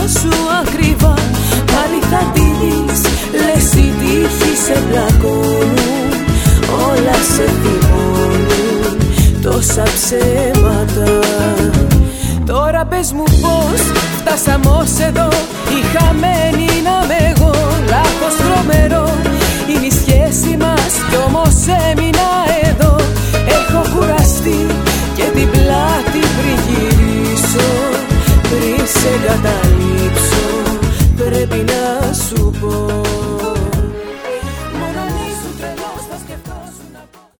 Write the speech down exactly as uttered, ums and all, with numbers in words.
σου ακριβά. Πάλι θα τη δεις, λες η τύχη σε πλακώνουν, όλα σε θυμώνουν, τόσα ψέματα. Τώρα πες μου πως φτάσαμε ως εδώ, η χαμένη να με εγώ. Λάθος τρομερό είναι η σχέση μας κι όμως έμεινα εδώ. Έχω κουραστεί και την πλάτη πριν γυρίσω, πριν σε καταλήψω πρέπει να σου πω.